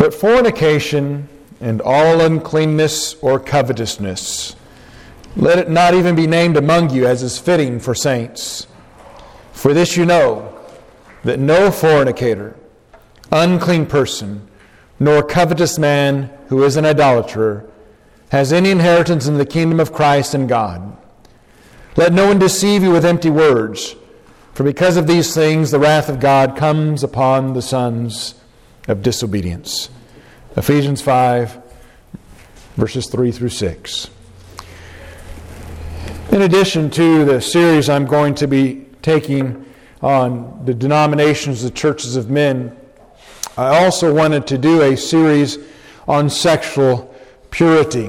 But fornication and all uncleanness or covetousness, let it not even be named among you as is fitting for saints. For this you know, that no fornicator, unclean person, nor covetous man who is an idolater has any inheritance in the kingdom of Christ and God. Let no one deceive you with empty words, for because of these things the wrath of God comes upon the sons of disobedience. Ephesians 5, verses 3 through 6. In addition to the series I'm going to be taking on the denominations, the churches of men, I also wanted to do a series on sexual purity.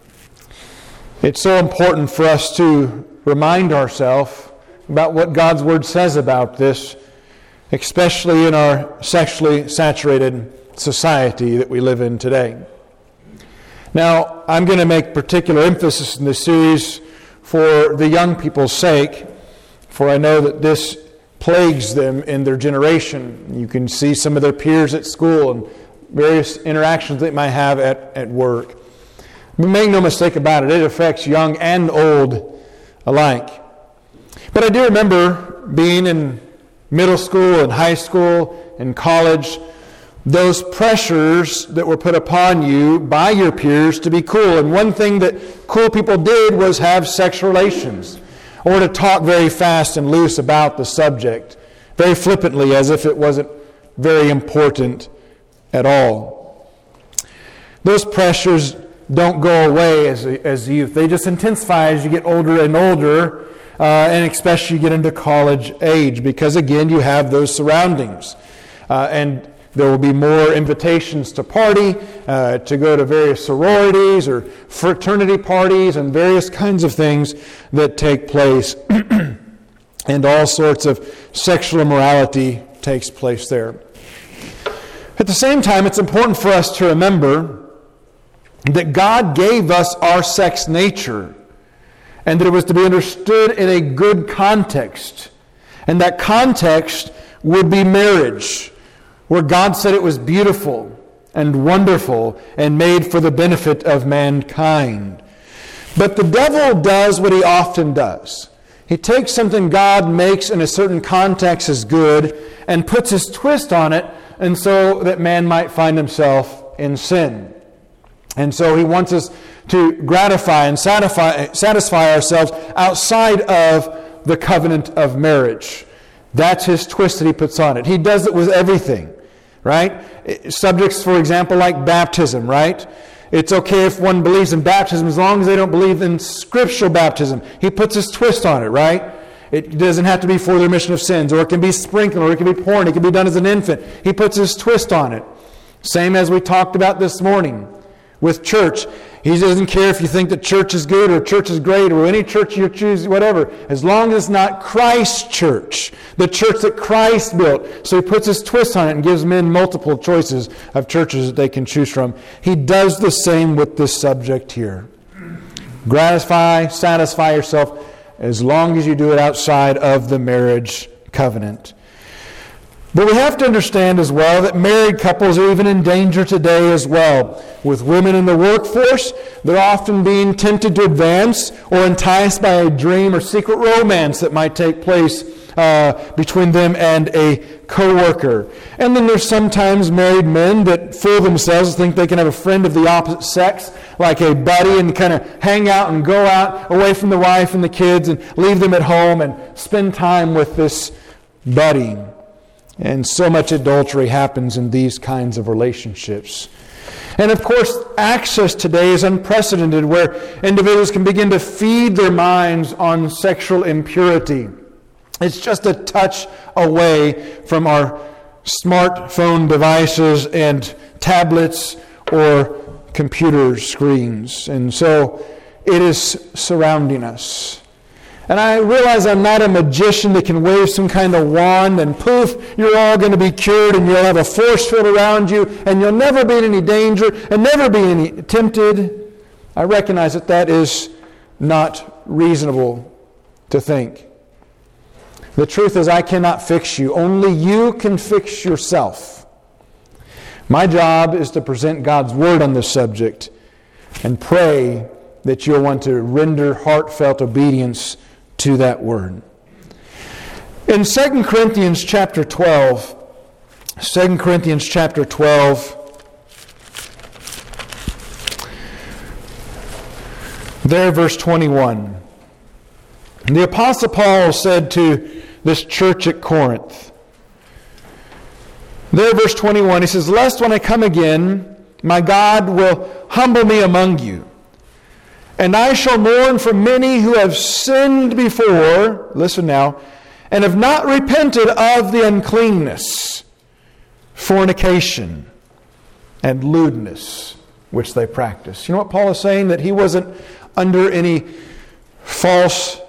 It's so important for us to remind ourselves about what God's Word says about this, especially in our sexually saturated society that we live in today. Now, I'm going to make particular emphasis in this series for the young people's sake, for I know that this plagues them in their generation. You can see some of their peers at school and various interactions they might have at work. But make no mistake about it, it affects young and old alike. But I do remember being in middle school and high school and college, those pressures that were put upon you by your peers to be cool. And one thing that cool people did was have sexual relations, or to talk very fast and loose about the subject, very flippantly, as if it wasn't very important at all. Those pressures don't go away as youth. They just intensify as you get older and older, and especially you get into college age, because again, you have those surroundings. And there will be more invitations to party, to go to various sororities or fraternity parties and various kinds of things that take place. And all sorts of sexual immorality takes place there. At the same time, it's important for us to remember that God gave us our sex nature, and that it was to be understood in a good context. And that context would be marriage, where God said it was beautiful and wonderful and made for the benefit of mankind. But the devil does what he often does. He takes something God makes in a certain context as good and puts his twist on it, and so that man might find himself in sin. And so he wants us to gratify and satisfy ourselves outside of the covenant of marriage. That's his twist that he puts on it. He does it with everything, right? Subjects, for example, like baptism, right? It's okay if one believes in baptism as long as they don't believe in scriptural baptism. He puts his twist on it, right? It doesn't have to be for the remission of sins, or it can be sprinkled, or it can be poured, it can be done as an infant. He puts his twist on it. Same as we talked about this morning with church. He doesn't care if you think that church is good or church is great or any church you choose, whatever, as long as it's not Christ's church, the church that Christ built. So he puts his twist on it and gives men multiple choices of churches that they can choose from. He does the same with this subject here. Gratify, satisfy yourself as long as you do it outside of the marriage covenant. But we have to understand as well that married couples are even in danger today as well. With women in the workforce, they're often being tempted to advance or enticed by a dream or secret romance that might take place between them and a co-worker. And then there's sometimes married men that fool themselves, think they can have a friend of the opposite sex, like a buddy, and kind of hang out and go out away from the wife and the kids and leave them at home and spend time with this buddy. And so much adultery happens in these kinds of relationships. And of course, access today is unprecedented, where individuals can begin to feed their minds on sexual impurity. It's just a touch away from our smartphone devices and tablets or computer screens. And so it is surrounding us. And I realize I'm not a magician that can wave some kind of wand and poof, you're all going to be cured and you'll have a force field around you and you'll never be in any danger and never be any tempted. I recognize that that is not reasonable to think. The truth is I cannot fix you. Only you can fix yourself. My job is to present God's Word on this subject and pray that you'll want to render heartfelt obedience to that Word. In 2 Corinthians chapter 12, there, verse 21, the Apostle Paul said to this church at Corinth, there, verse 21, he says, "Lest when I come again, my God will humble me among you, and I shall mourn for many who have sinned before," listen now, "and have not repented of the uncleanness, fornication, and lewdness which they practice." You know what Paul is saying? That he wasn't under any false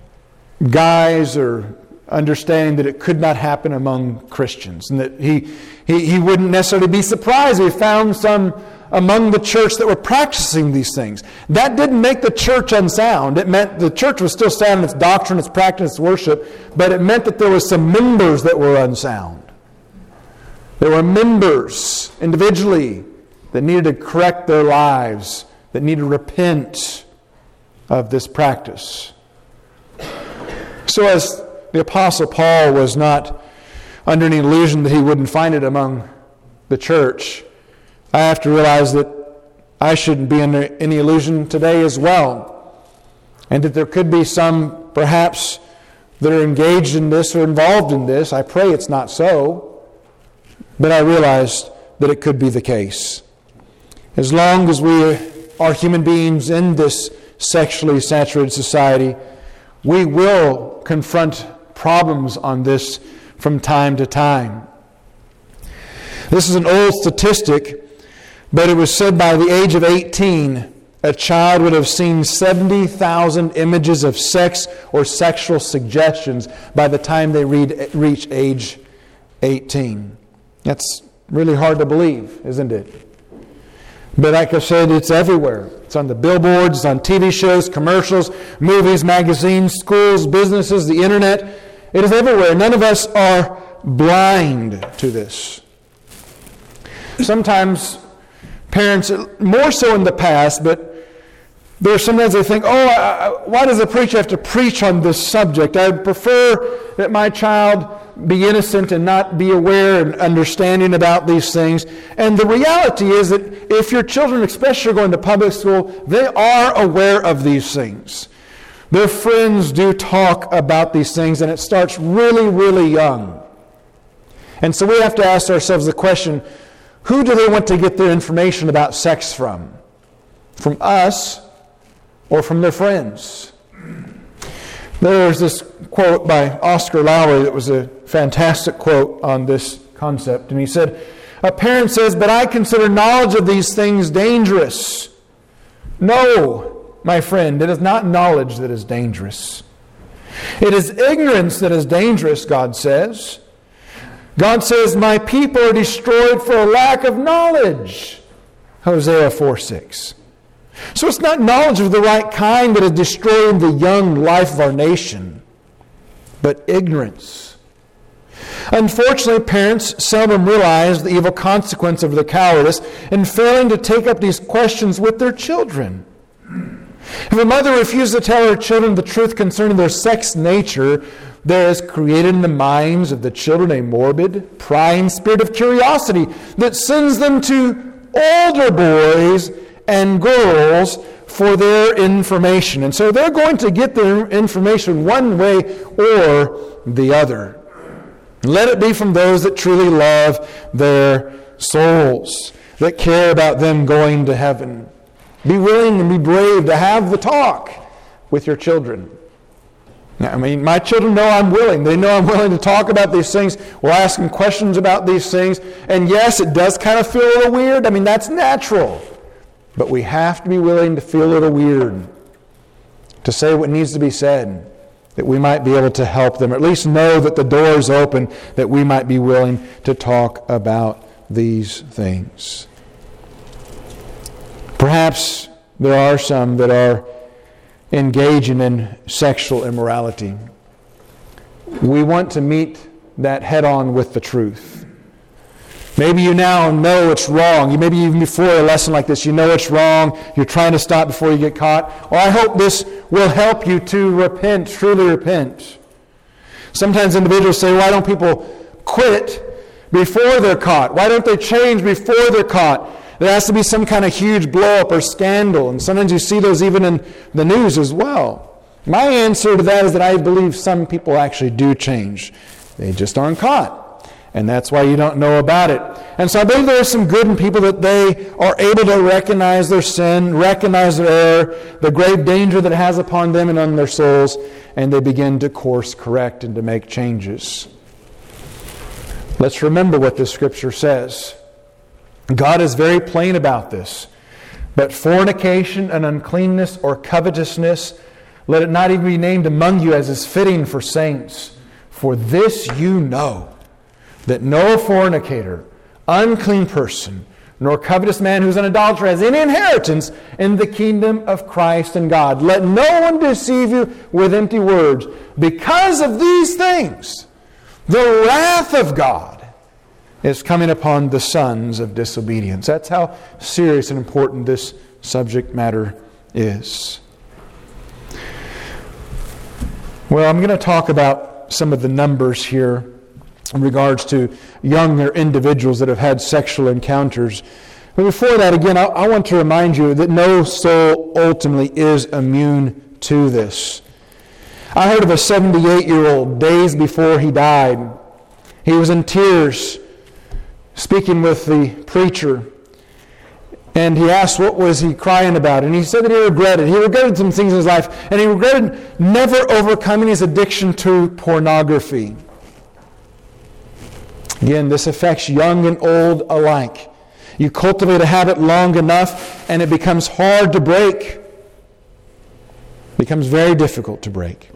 guise or understanding that it could not happen among Christians, and that he wouldn't necessarily be surprised if he found some among the church that were practicing these things. That didn't make the church unsound. It meant the church was still sound in its doctrine, its practice, its worship, but it meant that there was some members that were unsound. There were members individually that needed to correct their lives, that needed to repent of this practice. So as the Apostle Paul was not under any illusion that he wouldn't find it among the church, I have to realize that I shouldn't be under any illusion today as well. And that there could be some, perhaps, that are engaged in this or involved in this. I pray it's not so. But I realize that it could be the case. As long as we are human beings in this sexually saturated society, we will confront problems on this from time to time. This is an old statistic, but it was said by the age of 18, a child would have seen 70,000 images of sex or sexual suggestions by the time they reach age 18. That's really hard to believe, isn't it? But like I said, it's everywhere. It's on the billboards, it's on TV shows, commercials, movies, magazines, schools, businesses, the internet. It is everywhere. None of us are blind to this. Sometimes parents, more so in the past, but there's sometimes they think, why does the preacher have to preach on this subject? I prefer that my child be innocent and not be aware and understanding about these things. And the reality is that if your children, especially going to public school, they are aware of these things. Their friends do talk about these things, and it starts really, really young. And so we have to ask ourselves the question, who do they want to get their information about sex from? From us or from their friends? There's this quote by Oscar Lowry that was a fantastic quote on this concept. And he said, "A parent says, 'But I consider knowledge of these things dangerous.' No, my friend, it is not knowledge that is dangerous. It is ignorance that is dangerous," God says. God says, "My people are destroyed for a lack of knowledge." Hosea 4:6. So it's not knowledge of the right kind that is destroying the young life of our nation, but ignorance. Unfortunately, parents seldom realize the evil consequence of their cowardice in failing to take up these questions with their children. If a mother refuses to tell her children the truth concerning their sex nature, there is created in the minds of the children a morbid, prying spirit of curiosity that sends them to older boys and girls for their information. And so they're going to get their information one way or the other. Let it be from those that truly love their souls, that care about them going to heaven. Be willing and be brave to have the talk with your children. I mean, my children know I'm willing. They know I'm willing to talk about these things. We'll ask them questions about these things. And yes, it does kind of feel a little weird. I mean, that's natural. But we have to be willing to feel a little weird, to say what needs to be said, that we might be able to help them, or at least know that the door is open, that we might be willing to talk about these things. Perhaps there are some that are engaging in sexual immorality. We want to meet that head on with the truth. Maybe you now know it's wrong. Maybe even before a lesson like this, you know it's wrong. You're trying to stop before you get caught. Well, I hope this will help you to repent, truly repent. Sometimes individuals say, why don't people quit before they're caught? Why don't they change before they're caught? There has to be some kind of huge blow-up or scandal. And sometimes you see those even in the news as well. My answer to that is that I believe some people actually do change. They just aren't caught. And that's why you don't know about it. And so I believe there are some good in people that they are able to recognize their sin, recognize their error, the grave danger that it has upon them and on their souls, and they begin to course correct and to make changes. Let's remember what this Scripture says. God is very plain about this. But fornication and uncleanness or covetousness, let it not even be named among you as is fitting for saints. For this you know, that no fornicator, unclean person, nor covetous man who is an adulterer has any inheritance in the kingdom of Christ and God. Let no one deceive you with empty words. Because of these things, the wrath of God is coming upon the sons of disobedience. That's how serious and important this subject matter is. Well, I'm going to talk about some of the numbers here in regards to younger individuals that have had sexual encounters. But before that, again, I want to remind you that no soul ultimately is immune to this. I heard of a 78-year-old days before he died. He was in tears speaking with the preacher. And he asked what was he crying about. And he said that he regretted. He regretted some things in his life. And he regretted never overcoming his addiction to pornography. Again, this affects young and old alike. You cultivate a habit long enough and it becomes hard to break. It becomes very difficult to break.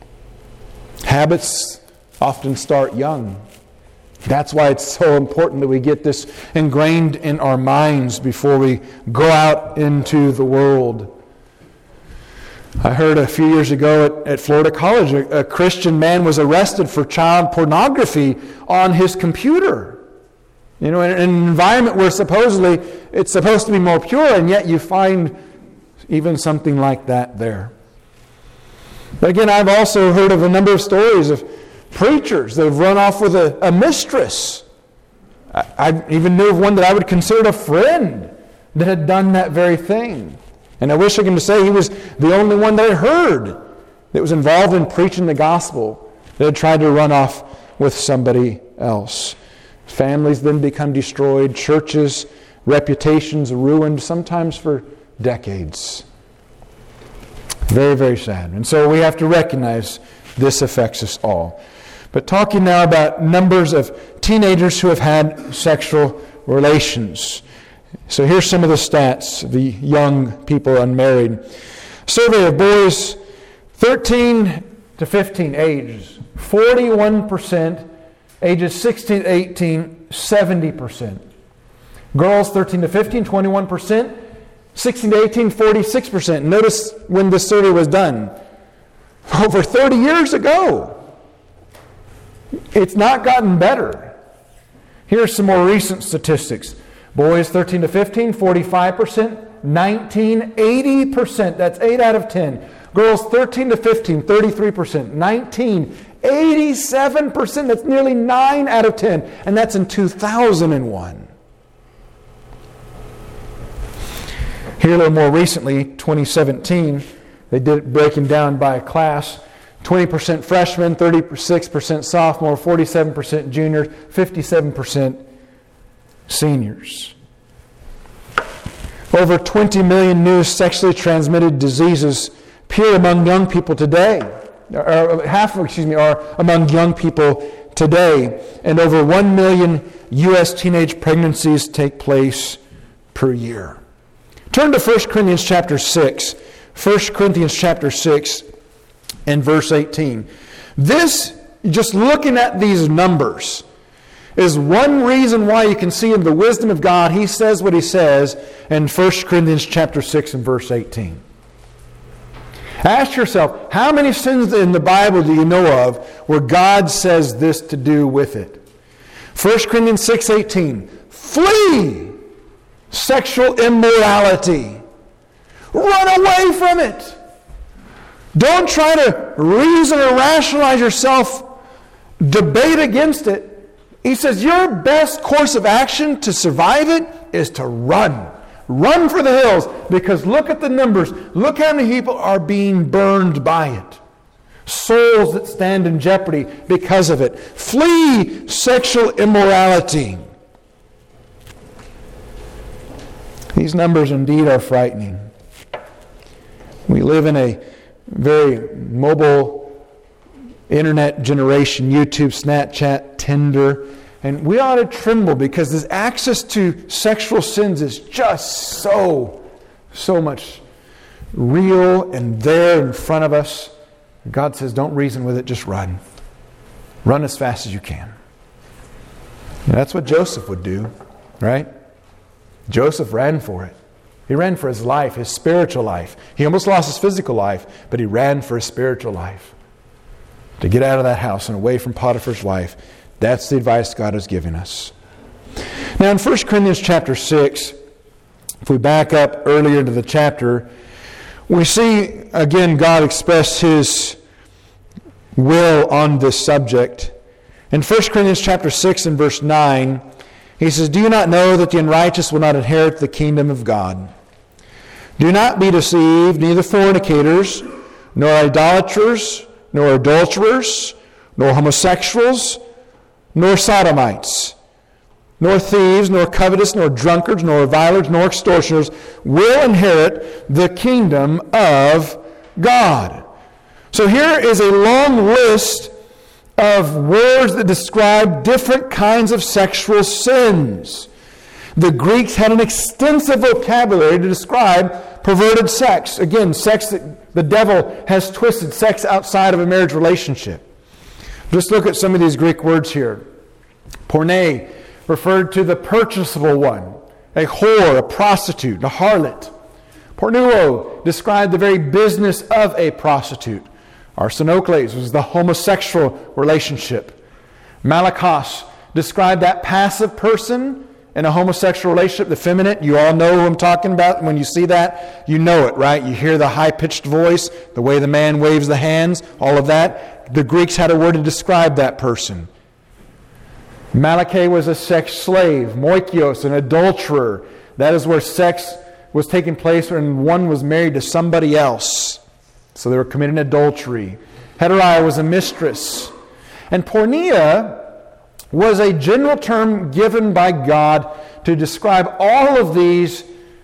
Habits often start young. That's why it's so important that we get this ingrained in our minds before we go out into the world. I heard a few years ago at Florida College, a Christian man was arrested for child pornography on his computer. You know, in an environment where supposedly it's supposed to be more pure, and yet you find even something like that there. But again, I've also heard of a number of stories of preachers that have run off with a mistress. I even knew of one that I would consider a friend that had done that very thing. And I wish I could say he was the only one that I heard that was involved in preaching the gospel that had tried to run off with somebody else. Families then become destroyed, churches, reputations ruined, sometimes for decades. Very, very sad. And so we have to recognize this affects us all. But talking now about numbers of teenagers who have had sexual relations. So here's some of the stats of the young people unmarried. Survey of boys 13 to 15 ages. 41%. Ages 16 to 18, 70%. Girls 13 to 15, 21%. 16 to 18, 46%. Notice when this survey was done. Over 30 years ago. It's not gotten better. Here's some more recent statistics. Boys 13 to 15, 45%. 19, 80%. That's 8 out of 10. Girls 13 to 15, 33%. 19, 87%. That's nearly 9 out of 10. And that's in 2001. Here a little more recently, 2017, they did it breaking down by class. 20% freshmen, 36% sophomore, 47% juniors, 57% seniors. Over 20 million new sexually transmitted diseases appear among young people today. Are among young people today. And over 1 million U.S. teenage pregnancies take place per year. Turn to 1 Corinthians chapter 6. 1 Corinthians chapter 6 and verse 18. This, just looking at these numbers, is one reason why you can see in the wisdom of God, He says what He says in 1 Corinthians chapter 6 and verse 18. Ask yourself, how many sins in the Bible do you know of where God says this to do with it? 1 Corinthians 6:18, flee sexual immorality. Run away from it. Don't try to reason or rationalize yourself, debate against it. He says your best course of action to survive it is to run. Run for the hills, because look at the numbers. Look how many people are being burned by it. Souls that stand in jeopardy because of it. Flee sexual immorality. These numbers indeed are frightening. We live in a very mobile internet generation, YouTube, Snapchat, Tinder, and we ought to tremble because this access to sexual sins is just so much real and there in front of us. God says, don't reason with it, just run. Run as fast as you can. And that's what Joseph would do, right? Joseph ran for it. He ran for his life, his spiritual life. He almost lost his physical life, but he ran for his spiritual life. To get out of that house and away from Potiphar's wife. That's the advice God has given us. Now in 1 Corinthians chapter 6, if we back up earlier into the chapter, we see again God express His will on this subject. In 1 Corinthians chapter 6 and verse 9, he says, do you not know that the unrighteous will not inherit the kingdom of God? Do not be deceived, neither fornicators, nor idolaters, nor adulterers, nor homosexuals, nor sodomites, nor thieves, nor covetous, nor drunkards, nor revilers, nor extortioners will inherit the kingdom of God. So here is a long list of words that describe different kinds of sexual sins. The Greeks had an extensive vocabulary to describe perverted sex. Again, sex that the devil has twisted, sex outside of a marriage relationship. Just look at some of these Greek words here. Porne referred to the purchasable one, a whore, a prostitute, a harlot. Pornuo described the very business of a prostitute. Arsenokles was the homosexual relationship. Malakos described that passive person in a homosexual relationship, the feminine. You all know who I'm talking about. When you see that, you know it, right? You hear the high-pitched voice, the way the man waves the hands, all of that. The Greeks had a word to describe that person. Malake was a sex slave. Moikios, an adulterer. That is where sex was taking place when one was married to somebody else. So they were committing adultery. Heterai was a mistress. And porneia was a general term given by God to describe all of these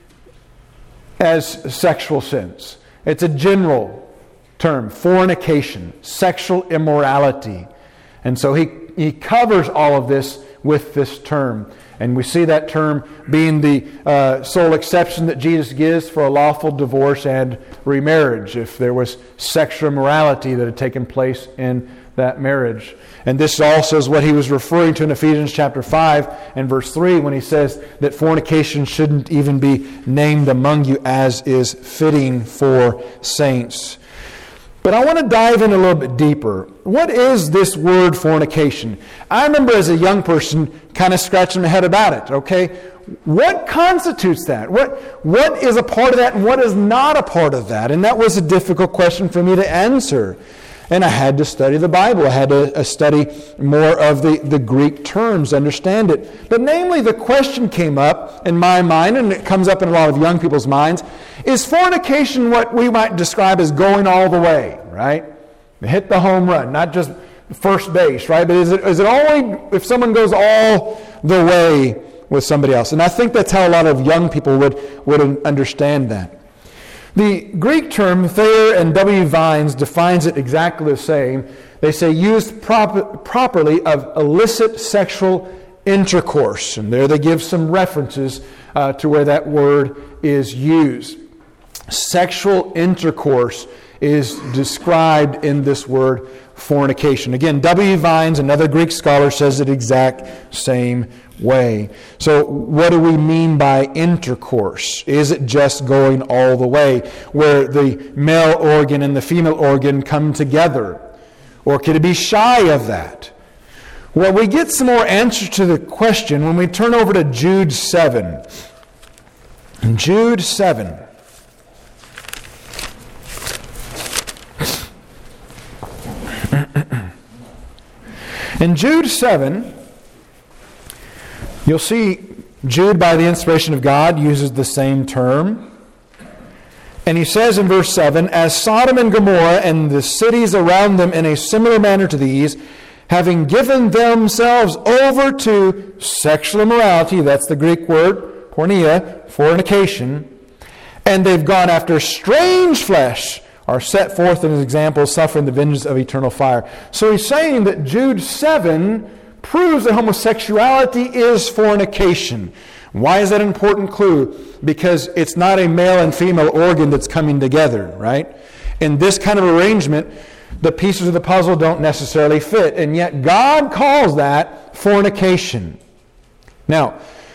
as sexual sins. It's a general term. Fornication, sexual immorality. And so he covers all of this with this term. And we see that term being the sole exception that Jesus gives for a lawful divorce and remarriage, if there was sexual immorality that had taken place in that marriage. And this also is what he was referring to in Ephesians chapter 5 and verse 3 when he says that fornication shouldn't even be named among you as is fitting for saints. But I want to dive in a little bit deeper. What is this word fornication? I remember as a young person kind of scratching my head about it, okay? What constitutes that? What is a part of that and what is not a part of that? And that was a difficult question for me to answer. And I had to study the Bible. I had to study more of the Greek terms, understand it. But namely, the question came up in my mind, and it comes up in a lot of young people's minds, is fornication what we might describe as going all the way, right? Hit the home run, not just first base, right? But is it only if someone goes all the way with somebody else? And I think that's how a lot of young people would understand that. The Greek term Thayer and W. Vines defines it exactly the same. They say used properly of illicit sexual intercourse. And there they give some references to where that word is used. Sexual intercourse is described in this word fornication. Again, W. Vines, another Greek scholar, says it exact same way. So what do we mean by intercourse? Is it just going all the way, where the male organ and the female organ come together? Or could it be shy of that? Well, we get some more answers to the question when we turn over to Jude 7. Jude 7. In Jude 7, you'll see Jude, by the inspiration of God, uses the same term. And he says in verse 7, "As Sodom and Gomorrah and the cities around them in a similar manner to these, having given themselves over to sexual immorality," that's the Greek word, porneia, fornication, "and they've gone after strange flesh, are set forth in his example, suffering the vengeance of eternal fire." So he's saying that Jude 7 proves that homosexuality is fornication. Why is that an important clue? Because it's not a male and female organ that's coming together, right? In this kind of arrangement, the pieces of the puzzle don't necessarily fit, and yet God calls that fornication. Now,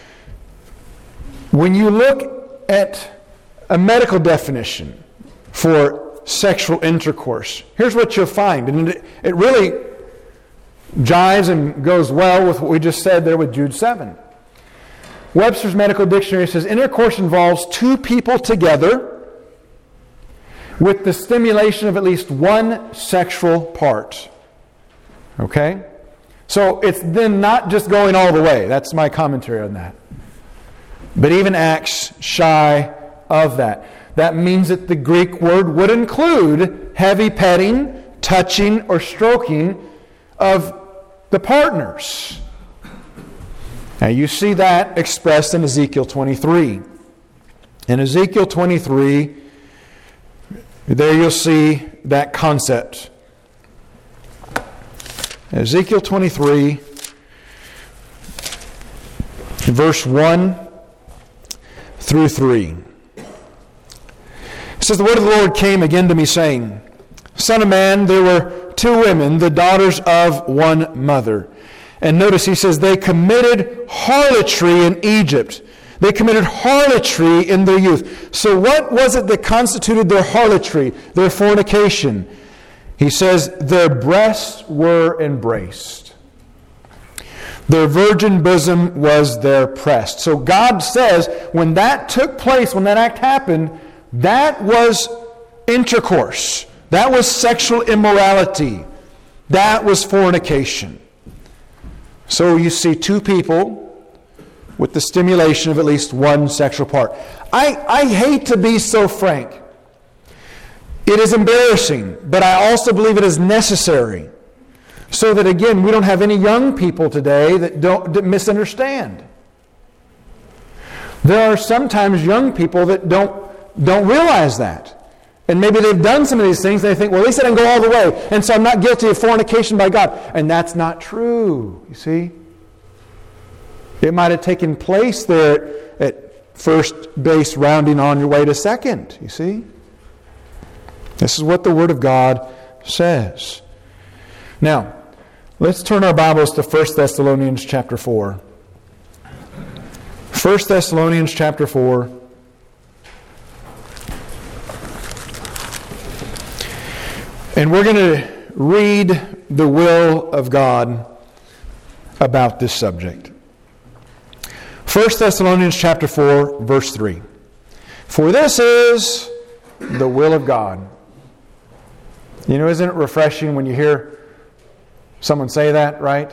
when you look at a medical definition for sexual intercourse, here's what you'll find, and it really jives and goes well with what we just said there with Jude 7. Webster's Medical Dictionary says, intercourse involves two people together with the stimulation of at least one sexual part. Okay? So it's then not just going all the way. That's my commentary on that. But even acts shy of that. That means that the Greek word would include heavy petting, touching, or stroking of the partners. Now you see that expressed in Ezekiel 23. In Ezekiel 23, there you'll see that concept. Ezekiel 23, verse 1 through 3. It says, "The word of the Lord came again to me, saying, Son of man, there were two women, the daughters of one mother." And notice he says, they committed harlotry in Egypt. They committed harlotry in their youth. So what was it that constituted their harlotry, their fornication? He says, their breasts were embraced. Their virgin bosom was their breast. So God says, when that took place, when that act happened, that was intercourse. That was sexual immorality. That was fornication. So you see two people with the stimulation of at least one sexual part. I hate to be so frank. It is embarrassing, but I also believe it is necessary. So that, again, we don't have any young people today that misunderstand. There are sometimes young people that don't realize that. And maybe they've done some of these things, and they think, well, at least I didn't go all the way, and so I'm not guilty of fornication by God. And that's not true, you see. It might have taken place there at first base, rounding on your way to second, you see. This is what the Word of God says. Now, let's turn our Bibles to 1 Thessalonians chapter 4. 1 Thessalonians chapter 4. And we're going to read the will of God about this subject. 1 Thessalonians chapter 4, verse 3. "For this is the will of God." You know, isn't it refreshing when you hear someone say that, right?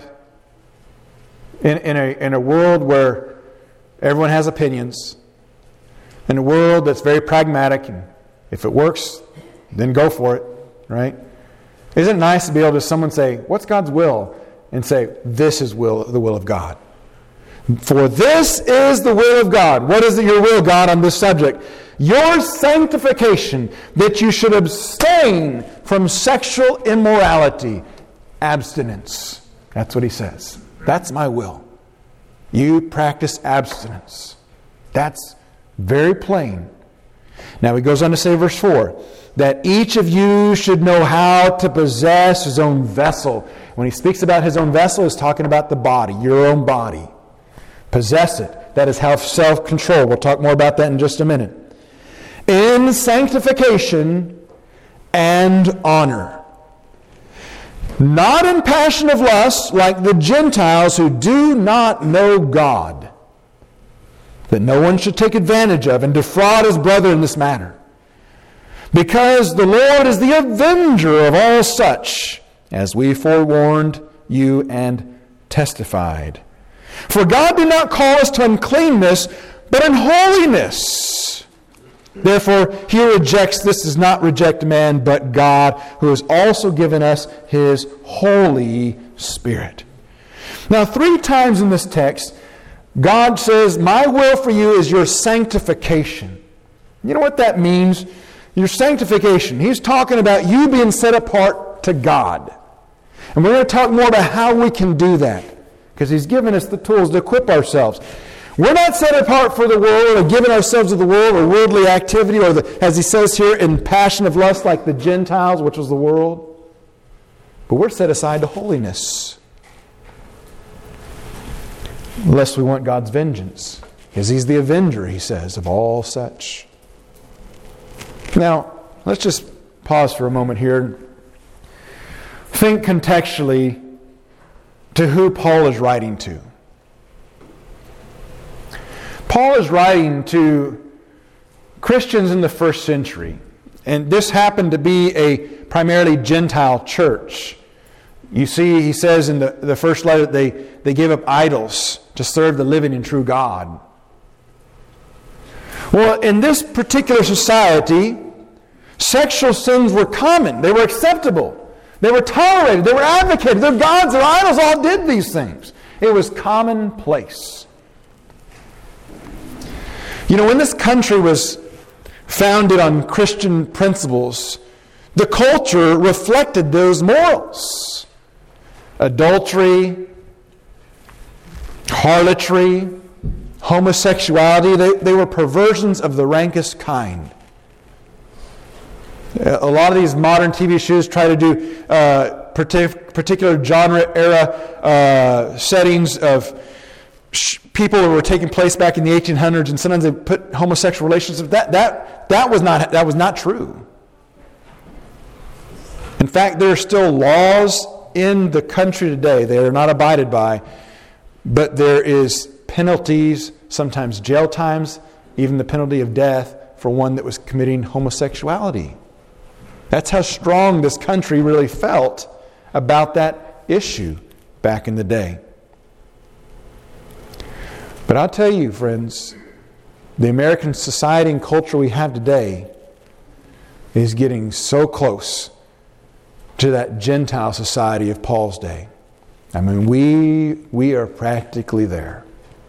In a world where everyone has opinions, in a world that's very pragmatic, and if it works, then go for it. Right? Isn't it nice to be able to someone say, what's God's will? And say, this is the will of God. For this is the will of God. What is your will, God, on this subject? Your sanctification, that you should abstain from sexual immorality. Abstinence. That's what he says. That's my will. You practice abstinence. That's very plain. Now he goes on to say, verse 4, that each of you should know how to possess his own vessel. When he speaks about his own vessel, he's talking about the body, your own body. Possess it. That is have self-control. We'll talk more about that in just a minute. In sanctification and honor. not in passion of lust like the Gentiles who do not know God, that no one should take advantage of and defraud his brother in this matter. Because the Lord is the avenger of all such, as we forewarned you and testified. For God did not call us to uncleanness, but in holiness. Therefore, he rejects, this does not reject man, but God, who has also given us his Holy Spirit. Now, 3 times in this text, God says, my will for you is your sanctification. You know what that means? Your sanctification. He's talking about you being set apart to God. And we're going to talk more about how we can do that, because he's given us the tools to equip ourselves. We're not set apart for the world or giving ourselves to the world or worldly activity or, as he says here, in passion of lust like the Gentiles, which was the world. But we're set aside to holiness. Lest we want God's vengeance. Because he's the avenger, he says, of all such. Now, let's just pause for a moment here. Think contextually to who Paul is writing to. Paul is writing to Christians in the first century. And this happened to be a primarily Gentile church. You see, he says in the first letter that they gave up idols to serve the living and true God. Well, in this particular society, sexual sins were common. They were acceptable. They were tolerated. They were advocated. Their gods, their idols all did these things. It was commonplace. You know, when this country was founded on Christian principles, the culture reflected those morals. Adultery, harlotry, homosexuality, they were perversions of the rankest kind. A lot of these modern TV shows try to do particular genre era settings of people who were taking place back in the 1800s, and sometimes they put homosexual relations. That was not true. In fact, there are still laws in the country today they are not abided by, but there is penalties, sometimes jail times, even the penalty of death for one that was committing homosexuality. That's how strong this country really felt about that issue back in the day. But I'll tell you, friends, the American society and culture we have today is getting so close to that Gentile society of Paul's day. I mean, we are practically there.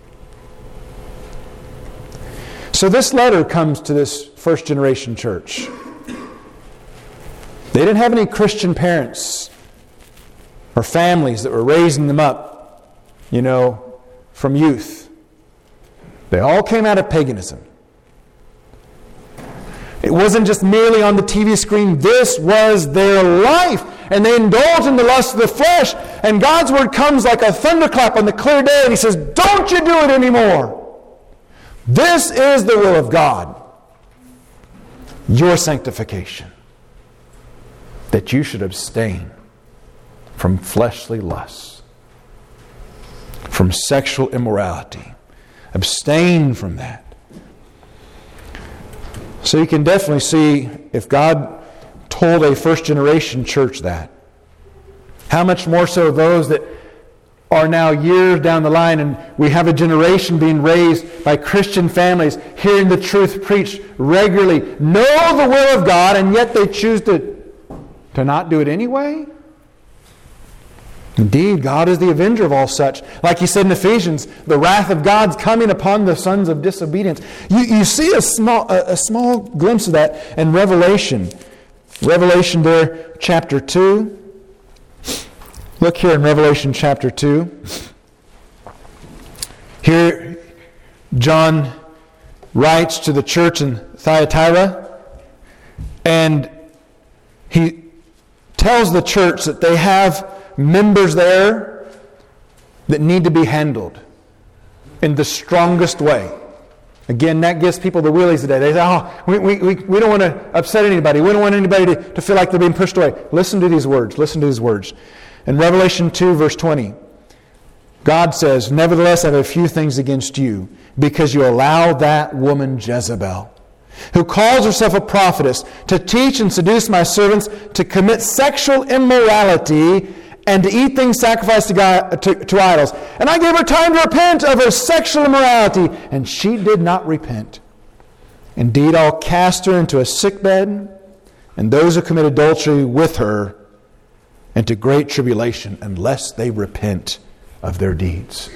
So this letter comes to this first generation church. They didn't have any Christian parents or families that were raising them up, from youth. They all came out of paganism. It wasn't just merely on the TV screen. This was their life. And they indulged in the lust of the flesh. And God's word comes like a thunderclap on the clear day. And he says, don't you do it anymore. This is the will of God. Your sanctification. That you should abstain from fleshly lusts. From sexual immorality. Abstain from that. So you can definitely see if God told a first generation church that, how much more so those that are now years down the line, and we have a generation being raised by Christian families, hearing the truth preached regularly, know the will of God, and yet they choose to not do it anyway? Indeed, God is the avenger of all such. Like he said in Ephesians, the wrath of God's coming upon the sons of disobedience. You see a small glimpse of that in Revelation. Revelation there, chapter 2. Look here in Revelation chapter 2. Here, John writes to the church in Thyatira, and he tells the church that they have members there that need to be handled in the strongest way. Again, that gives people the willies today. They say, we don't want to upset anybody. We don't want anybody to feel like they're being pushed away. Listen to these words. Listen to these words. In Revelation 2, verse 20, God says, "Nevertheless, I have a few things against you, because you allow that woman Jezebel, who calls herself a prophetess, to teach and seduce my servants to commit sexual immorality and to eat things sacrificed to idols. And I gave her time to repent of her sexual immorality, and she did not repent. Indeed, I'll cast her into a sickbed, and those who commit adultery with her into great tribulation, unless they repent of their deeds."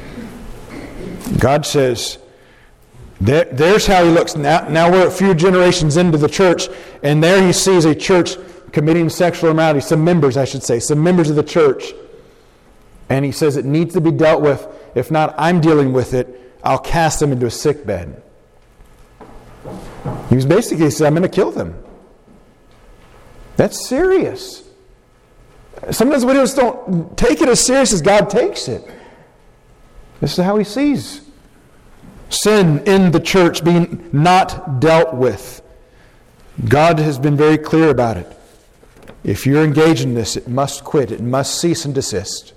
God says, there's how He looks. Now we're a few generations into the church, and there He sees a church committing sexual immorality, some members of the church. And He says it needs to be dealt with. If not, I'm dealing with it. I'll cast them into a sick bed. He was basically saying, I'm going to kill them. That's serious. Sometimes we just don't take it as serious as God takes it. This is how He sees sin in the church being not dealt with. God has been very clear about it. If you're engaged in this, it must quit. It must cease and desist.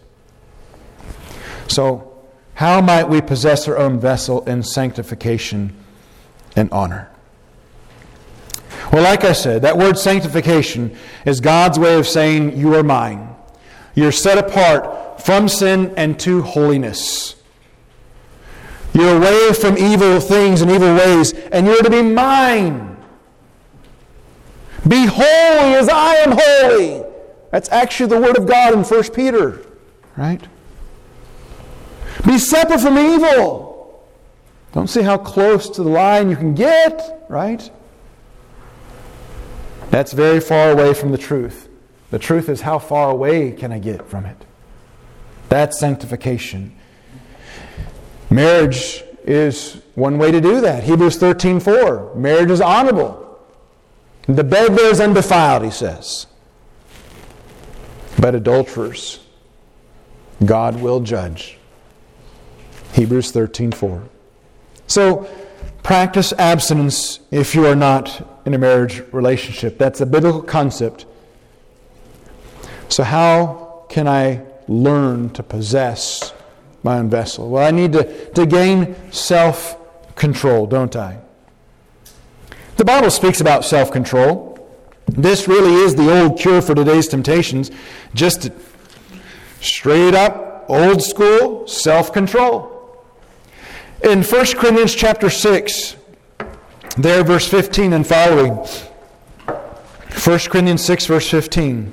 So, how might we possess our own vessel in sanctification and honor? Well, like I said, that word sanctification is God's way of saying, you are mine. You're set apart from sin and to holiness. You're away from evil things and evil ways, and you're to be mine. Be holy as I am holy. That's actually the word of God in 1 Peter, right? Be separate from evil. Don't see how close to the line you can get, right? That's very far away from the truth. The truth is, how far away can I get from it? That's sanctification. Marriage is one way to do that. Hebrews 13:4. Marriage is honorable. The bed there is undefiled, he says. But adulterers, God will judge. Hebrews 13:4. So, practice abstinence if you are not in a marriage relationship. That's a biblical concept. So how can I learn to possess my own vessel? Well, I need to gain self-control, don't I? The Bible speaks about self-control. This really is the old cure for today's temptations. Just straight up, old school, self-control. In 1 Corinthians chapter 6, there verse 15 and following. 1 Corinthians 6 verse 15.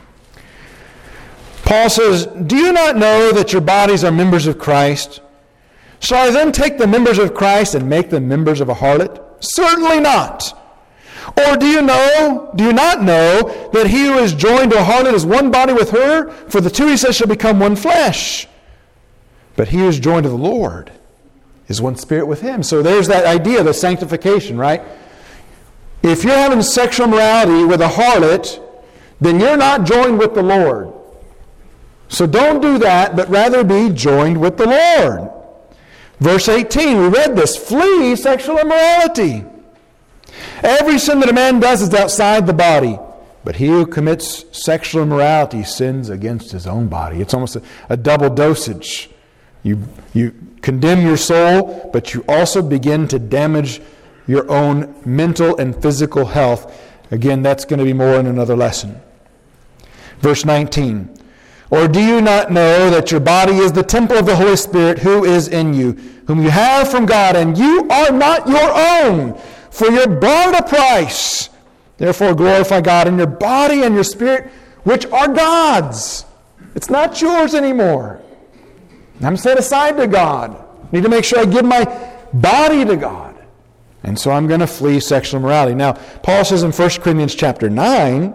Paul says, "Do you not know that your bodies are members of Christ? Shall I then take the members of Christ and make them members of a harlot? Certainly not. Or do you not know that he who is joined to a harlot is one body with her? For the two, he says, shall become one flesh. But he who is joined to the Lord is one spirit with him." So there's that idea, the sanctification, right? If you're having sexual morality with a harlot, then you're not joined with the Lord. So don't do that, but rather be joined with the Lord. Verse 18, we read this. Flee sexual immorality. Every sin that a man does is outside the body, but he who commits sexual immorality sins against his own body. It's almost a double dosage. You condemn your soul, but you also begin to damage your own mental and physical health. Again, that's going to be more in another lesson. Verse 19. Or do you not know that your body is the temple of the Holy Spirit who is in you, whom you have from God, and you are not your own, for you're bought at a price. Therefore glorify God in your body and your spirit, which are God's. It's not yours anymore. I'm set aside to God. I need to make sure I give my body to God. And so I'm going to flee sexual immorality. Now, Paul says in 1 Corinthians chapter 9,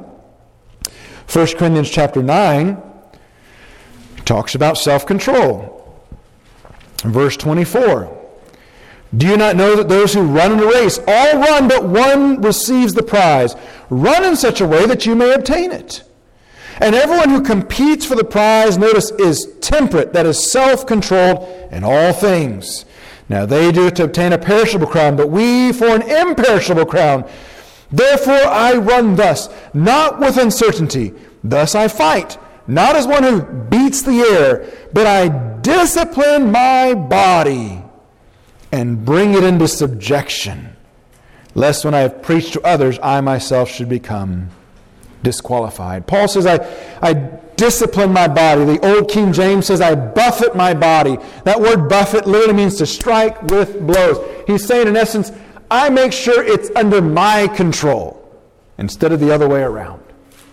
talks about self-control. Verse 24. Do you not know that those who run in a race all run, but one receives the prize? Run in such a way that you may obtain it. And everyone who competes for the prize, notice, is temperate, that is self-controlled in all things. Now they do it to obtain a perishable crown, but we for an imperishable crown. Therefore I run thus, not with uncertainty. Thus I fight, not as one who beats the air, but I discipline my body and bring it into subjection, lest when I have preached to others, I myself should become disqualified. Paul says, I discipline my body. The old King James says, I buffet my body. That word buffet literally means to strike with blows. He's saying, in essence, I make sure it's under my control instead of the other way around.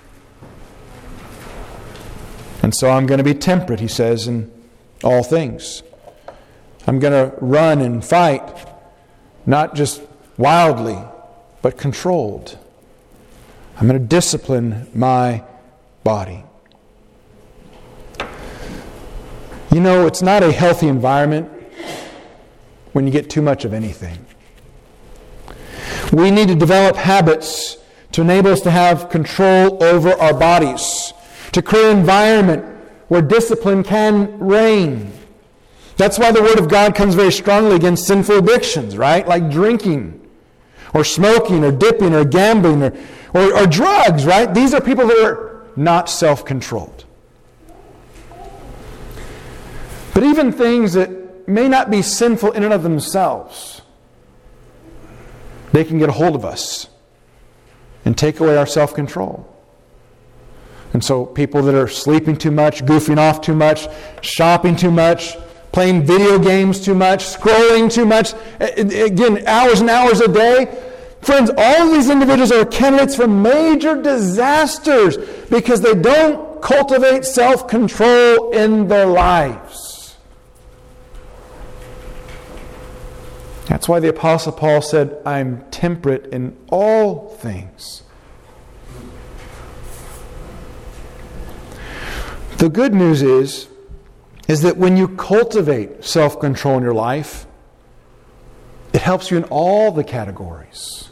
And so I'm going to be temperate, he says, in all things. I'm going to run and fight, not just wildly, but controlled. I'm going to discipline my body. You know, it's not a healthy environment when you get too much of anything. We need to develop habits to enable us to have control over our bodies, to create an environment where discipline can reign. That's why the Word of God comes very strongly against sinful addictions, right? Like drinking, or smoking, or dipping, or gambling, or drugs, right? These are people that are not self-controlled. But even things that may not be sinful in and of themselves, they can get a hold of us and take away our self-control. And so people that are sleeping too much, goofing off too much, shopping too much, playing video games too much, scrolling too much, again, hours and hours a day. Friends, all of these individuals are candidates for major disasters because they don't cultivate self-control in their lives. That's why the Apostle Paul said, I'm temperate in all things. The good news is that when you cultivate self-control in your life, it helps you in all the categories.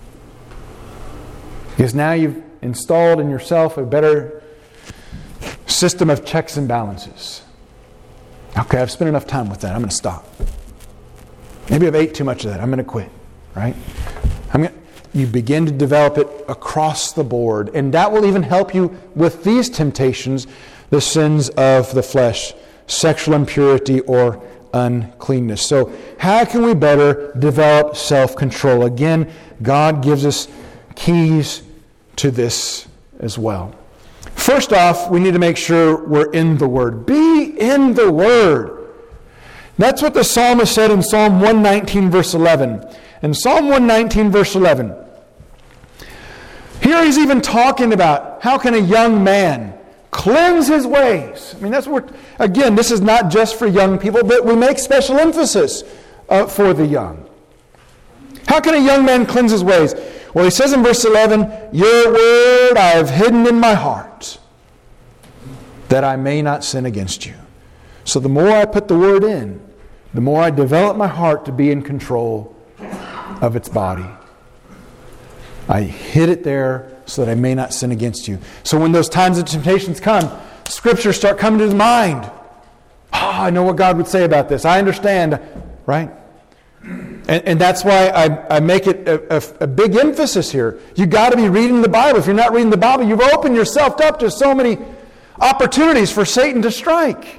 Because now you've installed in yourself a better system of checks and balances. Okay, I've spent enough time with that. I'm going to stop. Maybe I've ate too much of that. I'm going to quit. Right? You begin to develop it across the board. And that will even help you with these temptations, the sins of the flesh, sexual impurity or uncleanness. So how can we better develop self-control? Again, God gives us keys to this as well. First off, we need to make sure we're in the Word. Be in the Word. That's what the psalmist said in Psalm 119, verse 11. In Psalm 119, verse 11, here he's even talking about how can a young man cleanse his ways. I mean, that's what, again, this is not just for young people, but we make special emphasis for the young. How can a young man cleanse his ways? Well, he says in verse 11, your word I have hidden in my heart, that I may not sin against you. So the more I put the word in, the more I develop my heart to be in control of its body. I hid it there so that I may not sin against you. So when those times of temptations come, scriptures start coming to the mind. Oh, I know what God would say about this. I understand, right? And that's why I make it a big emphasis here. You've got to be reading the Bible. If you're not reading the Bible, you've opened yourself up to so many opportunities for Satan to strike.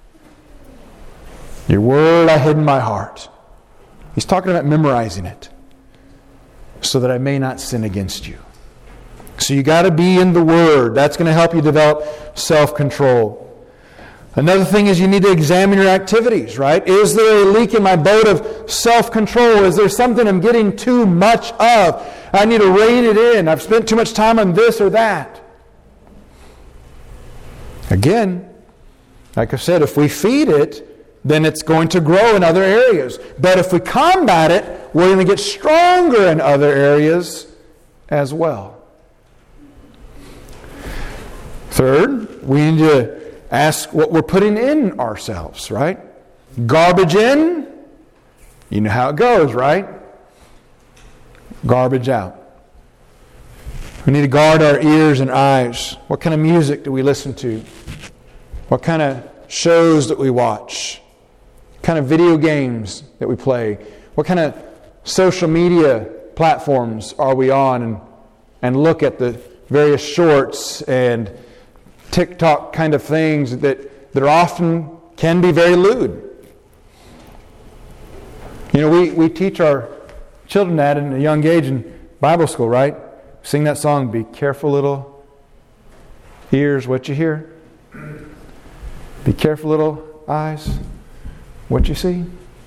Your word I hid in my heart. He's talking about memorizing it so that I may not sin against you. So you got to be in the Word. That's going to help you develop self-control. Another thing is you need to examine your activities, right? Is there a leak in my boat of self-control? Is there something I'm getting too much of? I need to rein it in. I've spent too much time on this or that. Again, like I said, if we feed it, then it's going to grow in other areas. But if we combat it, we're going to get stronger in other areas as well. Third, we need to ask what we're putting in ourselves, right? Garbage in, you know how it goes, right? Garbage out. We need to guard our ears and eyes. What kind of music do we listen to? What kind of shows that we watch? What kind of video games that we play? What kind of social media platforms are we on? And look at the various shorts and TikTok kind of things that are often can be very lewd. You know, we teach our children that in a young age in Bible school, right? Sing that song, "Be careful, little ears, what you hear. Be careful, little eyes, what you see.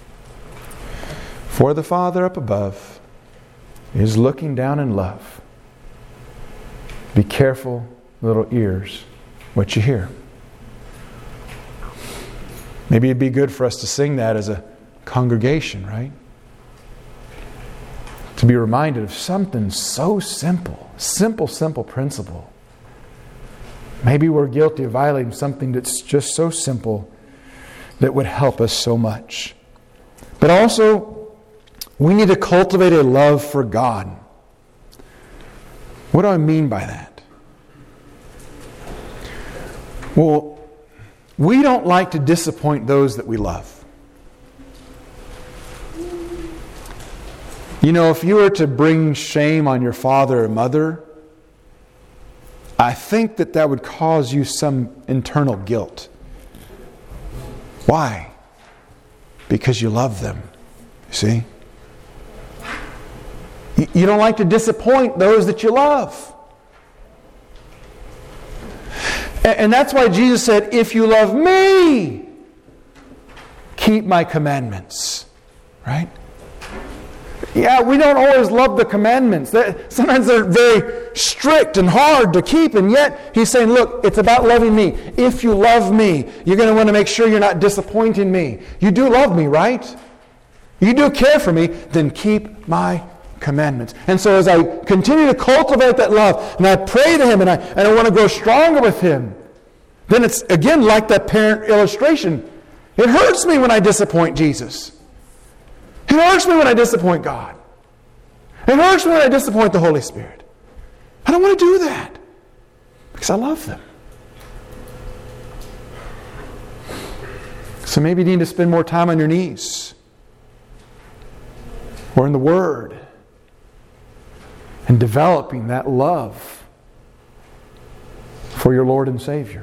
For the Father up above is looking down in love. Be careful, little ears, what you hear." Maybe it'd be good for us to sing that as a congregation, right? To be reminded of something so simple principle. Maybe we're guilty of violating something that's just so simple that would help us so much. But also, we need to cultivate a love for God. What do I mean by that? Well, we don't like to disappoint those that we love. You know, if you were to bring shame on your father or mother, I think that would cause you some internal guilt. Why? Because you love them. You see? You don't like to disappoint those that you love. And that's why Jesus said, "If you love me, keep my commandments." Right? Yeah, we don't always love the commandments. Sometimes they're very strict and hard to keep, and yet He's saying, look, it's about loving me. If you love me, you're going to want to make sure you're not disappointing me. You do love me, right? You do care for me, then keep my commandments. And so as I continue to cultivate that love, and I pray to Him, and I want to grow stronger with Him, then it's, again, like that parent illustration. It hurts me when I disappoint Jesus. It hurts me when I disappoint God. It hurts me when I disappoint the Holy Spirit. I don't want to do that because I love them. So maybe you need to spend more time on your knees or in the Word and developing that love for your Lord and Savior.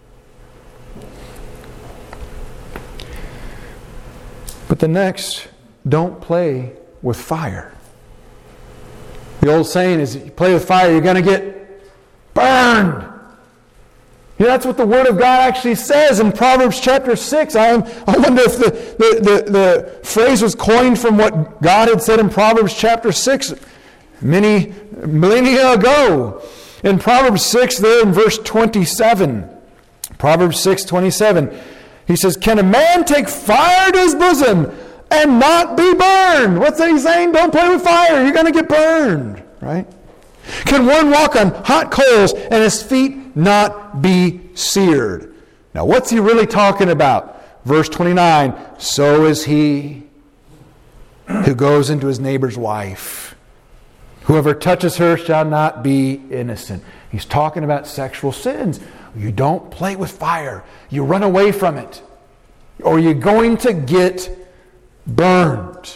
But the next, don't play with fire. The old saying is, you play with fire, you're going to get burned. You know, that's what the Word of God actually says in Proverbs chapter 6. I wonder if the phrase was coined from what God had said in Proverbs chapter 6 many millennia ago. In Proverbs 6, there in verse 27, Proverbs 6:27, he says, "Can a man take fire to his bosom and not be burned?" What's that he's saying? Don't play with fire. You're going to get burned. Right? "Can one walk on hot coals and his feet not be seared?" Now, what's he really talking about? Verse 29, "So is he who goes into his neighbor's wife. Whoever touches her shall not be innocent." He's talking about sexual sins. You don't play with fire. You run away from it, or you're going to get burned.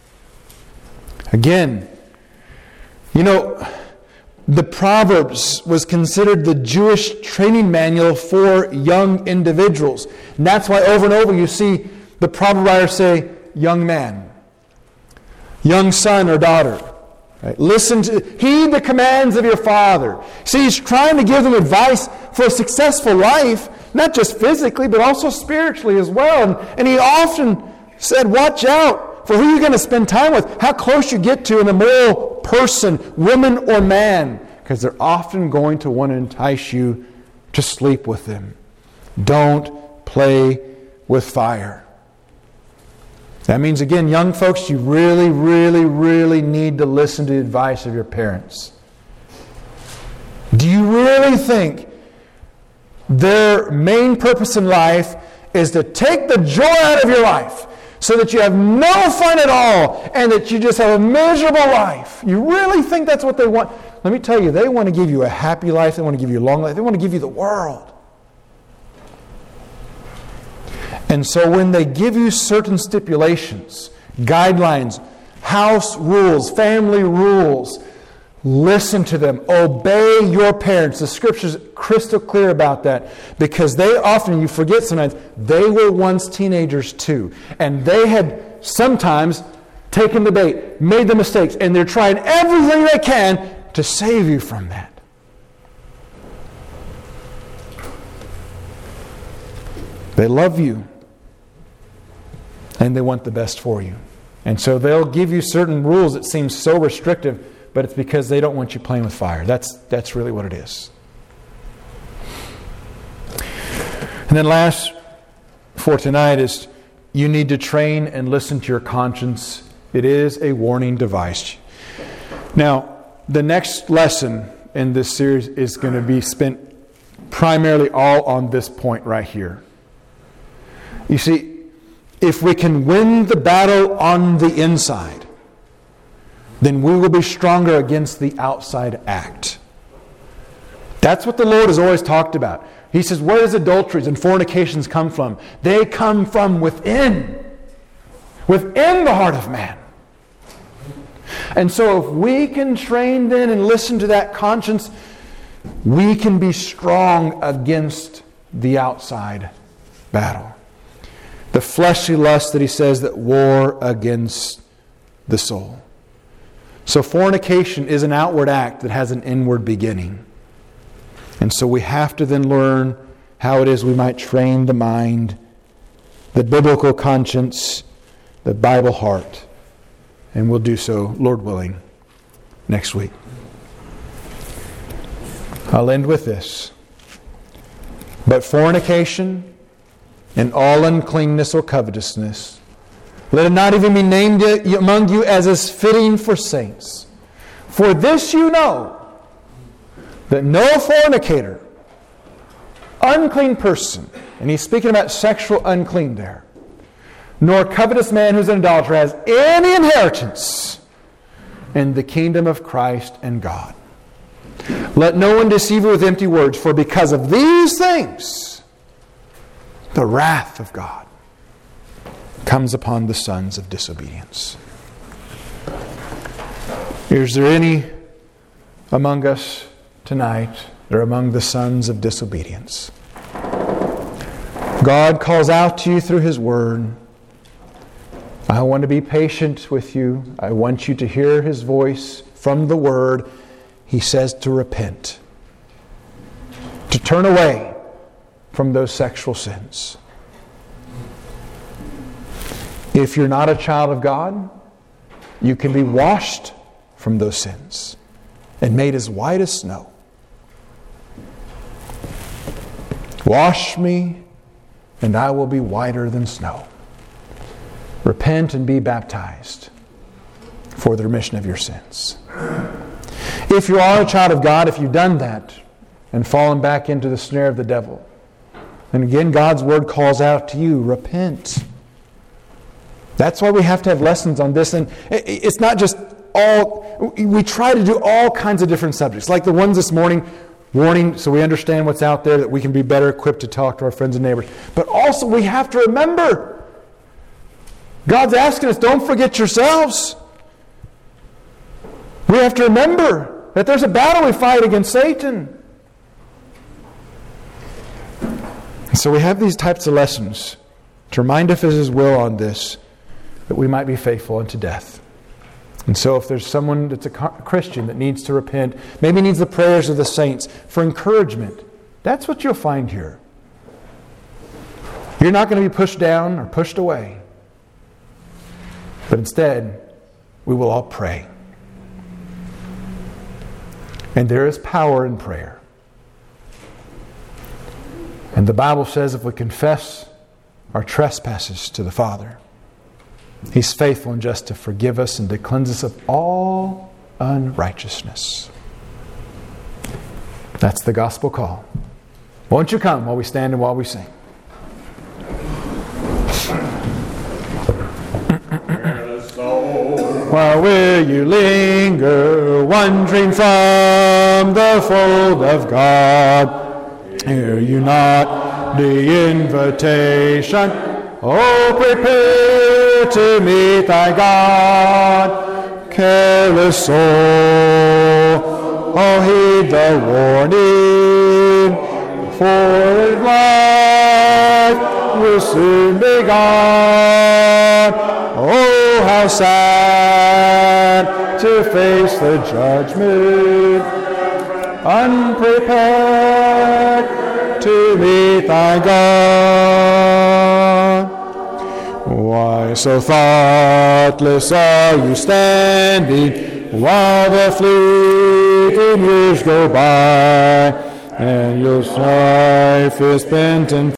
Again, you know, the Proverbs was considered the Jewish training manual for young individuals. And that's why over and over you see the proverb writer say, "Young man, young son or daughter, right? Heed the commands of your father." See, he's trying to give them advice for a successful life, not just physically, but also spiritually as well. And he often said, watch out for who you're going to spend time with, how close you get to an immoral person, woman or man, because they're often going to want to entice you to sleep with them. Don't play with fire. That means, again, young folks, you really, really, really need to listen to the advice of your parents. Do you really think their main purpose in life is to take the joy out of your life so that you have no fun at all and that you just have a miserable life? You really think that's what they want? Let me tell you, they want to give you a happy life. They want to give you a long life. They want to give you the world. And so when they give you certain stipulations, guidelines, house rules, family rules, listen to them. Obey your parents. The Scripture's crystal clear about that, because they often, you forget sometimes, they were once teenagers too. And they had sometimes taken the bait, made the mistakes, and they're trying everything they can to save you from that. They love you, and they want the best for you. And so they'll give you certain rules that seem so restrictive, but it's because they don't want you playing with fire. That's really what it is. And then last for tonight is you need to train and listen to your conscience. It is a warning device. Now, the next lesson in this series is going to be spent primarily all on this point right here. You see, if we can win the battle on the inside, then we will be stronger against the outside act. That's what the Lord has always talked about. He says, where does adulteries and fornications come from? They come from within the heart of man. And so if we can train then and listen to that conscience, we can be strong against the outside battle. The fleshly lust that he says that war against the soul. So fornication is an outward act that has an inward beginning. And so we have to then learn how it is we might train the mind, the biblical conscience, the Bible heart. And we'll do so, Lord willing, next week. I'll end with this. But fornication and all uncleanness or covetousness, let it not even be named among you as is fitting for saints. For this you know, that no fornicator, unclean person, and he's speaking about sexual unclean there, nor covetous man who's an idolater has any inheritance in the kingdom of Christ and God. Let no one deceive you with empty words, for because of these things, the wrath of God comes upon the sons of disobedience. Is there any among us tonight that are among the sons of disobedience? God calls out to you through His Word. I want to be patient with you. I want you to hear His voice from the Word. He says to repent, to turn away from those sexual sins. If you're not a child of God, you can be washed from those sins and made as white as snow. Wash me, and I will be whiter than snow. Repent and be baptized for the remission of your sins. If you are a child of God, if you've done that and fallen back into the snare of the devil, then again God's Word calls out to you, repent. That's why we have to have lessons on this. And it's not just all, we try to do all kinds of different subjects. Like the ones this morning, warning, so we understand what's out there, that we can be better equipped to talk to our friends and neighbors. But also we have to remember, God's asking us, don't forget yourselves. We have to remember that there's a battle we fight against Satan. And so we have these types of lessons to remind us of His will on this, that we might be faithful unto death. And so if there's someone that's a Christian that needs to repent, maybe needs the prayers of the saints for encouragement, that's what you'll find here. You're not going to be pushed down or pushed away. But instead, we will all pray. And there is power in prayer. And the Bible says if we confess our trespasses to the Father, He's faithful and just to forgive us and to cleanse us of all unrighteousness. That's the gospel call. Won't you come while we stand and while we sing? While will you linger, wandering from the fold of God? Hear you not the invitation? Oh, prepare to meet thy God. Careless soul, oh, heed the warning, for life will soon be gone. Oh, how sad to face the judgment, unprepared to meet thy God. Why so thoughtless are you standing while the fleeting years go by, and your life is spent in